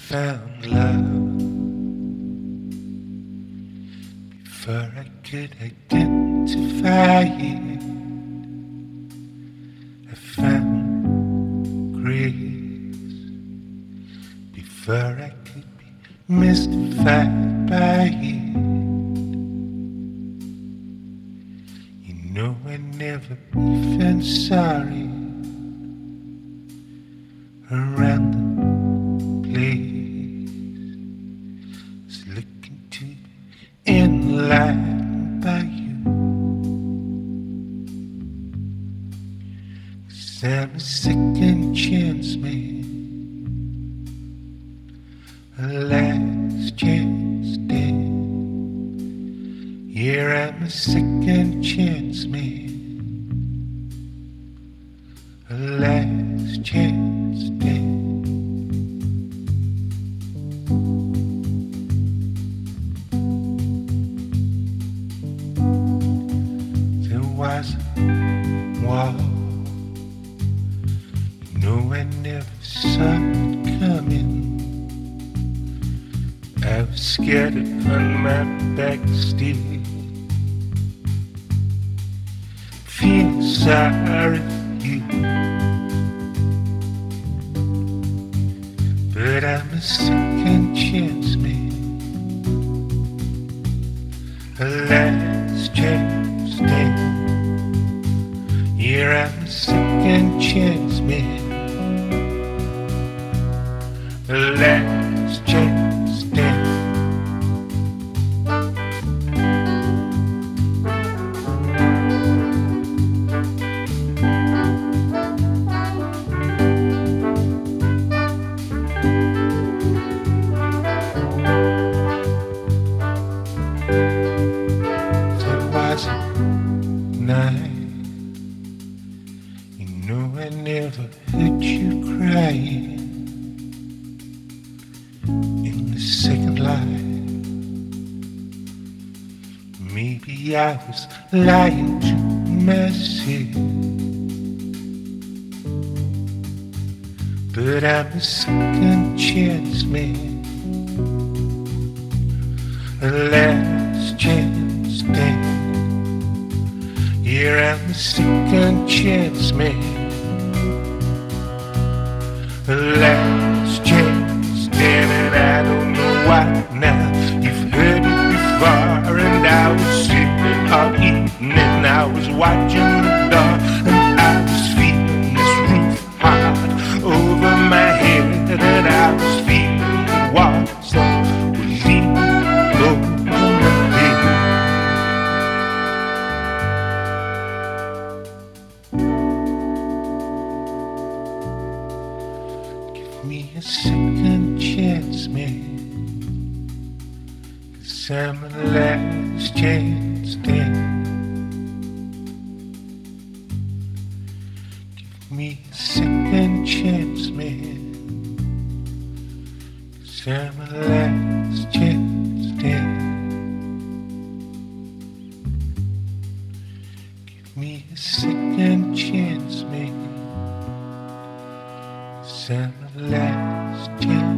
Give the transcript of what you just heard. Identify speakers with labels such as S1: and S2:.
S1: found love before I could identify it. I found grace before I could be mystified by it. You know I never even sorry around the was looking to enlightened by you. 'Cause I'm a second chance man, a last chance stand. Yeah, I'm a second chance man, a last chance stand. Was a wall, you know I never saw it coming. I was scared to on my back still, feeling sorry for you. But I'm a second chance man, a last chance stand. Yeah, I'm a second chance man, a last chance stand. There was a night, no, I never heard you crying in the second life. Maybe I was lying to myself, but I'm a second chance man, a last chance stand. Yeah, I'm a second chance man, the last chance stand. And I don't know why now. You've heard it before, and I was sitting all evening. I was watching the door, and I was feeling this roof hard over my head, and I was feeling the walls that were leaning over my head. Me a second chance man, 'cause I'm a last chance stand. Give me a second chance man, 'cause I'm a last chance stand. Give me a second chance man, I'm the last chance.